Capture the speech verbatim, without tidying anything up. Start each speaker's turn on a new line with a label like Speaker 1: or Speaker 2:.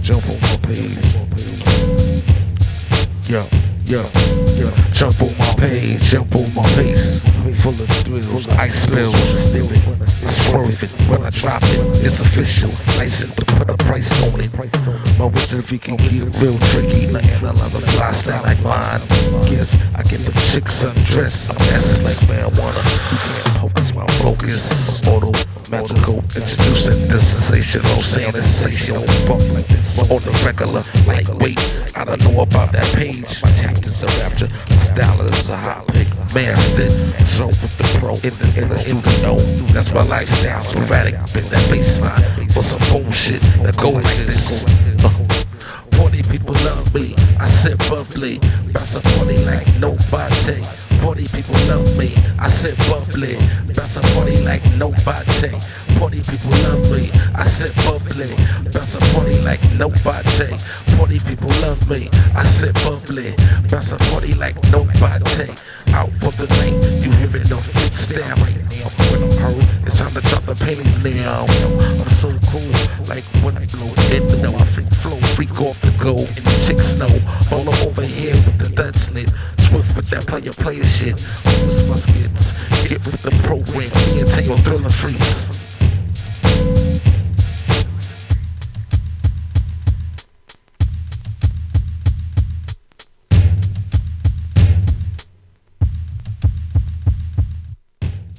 Speaker 1: jump on my page. Yo, yo, yo, jump on my page, jump on my pace. Full of thrills, ice spills, I swerve it when I drop it. It's official, license to put a price on it. My wizard if he can get real tricky, nothing another fly style like mine. Guess I get the chicks undressed. I'm essence like marijuana. You can't focus my focus. Auto magical, introducing this sensational, saying it's sensational. Bump like this on the regular, lightweight. I don't know about that page. My chapters are rapture. My style is a hot pick. Mastered, so with the pro in the in the in the know. That's my lifestyle. Sporadic, bit that baseline for some bullshit that go like this. Uh, Forty people love me. I said bubbly. Bounce a party like nobody. Forty people love me. I said bubbly. Bounce a party like nobody. Forty people love me. I said bubbly. Bounce a party like nobody. Forty people love me. I said bubbly. Bounce a party like nobody. Out for the night. You hear it on freestyle right now. When I'm hurt, it's time to drop the pennies now. I'm so cool. Like when I blow it, the know I freak flow, freak off the go, and the chicks know. All up over here with the dud slit. Swift with that player player shit. Always muskets. Get with the program. Me and Taylor Thriller Freaks.